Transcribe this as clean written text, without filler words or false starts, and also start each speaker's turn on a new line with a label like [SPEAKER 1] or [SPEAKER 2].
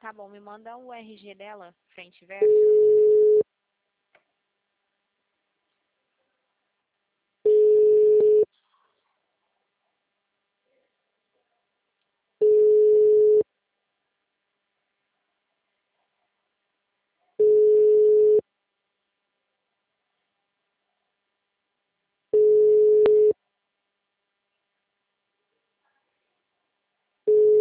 [SPEAKER 1] Tá bom, me manda o RG dela, frente e verso.